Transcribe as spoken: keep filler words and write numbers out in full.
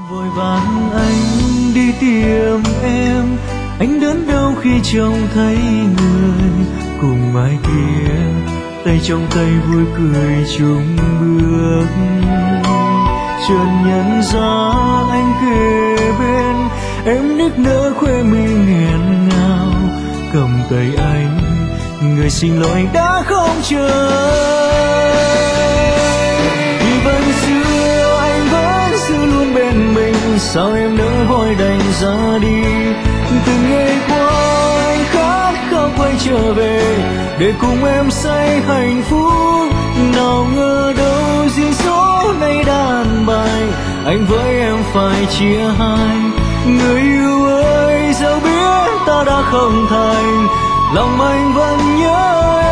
Vội vàng anh đi tìm em, anh đớn đau khi trông thấy người cùng ai kia, tay trong tay vui cười chung bước. Chợt nhận ra anh kề bên em, nức nở khoe mi nghẹn ngào, cầm tay anh người xin lỗi đã không chờ. Vì vẫn xưa anh vẫn giữ luôn bên mình, sao em nỡ vội đành ra đi. Từng ngày qua anh khát khao quay trở về để cùng em say hạnh phúc. Nào ngờ đâu duyên số này đan bài, anh với em phải chia hai. Người yêu ơi, dẫu biết ta đã không thành, lòng anh vẫn nhớ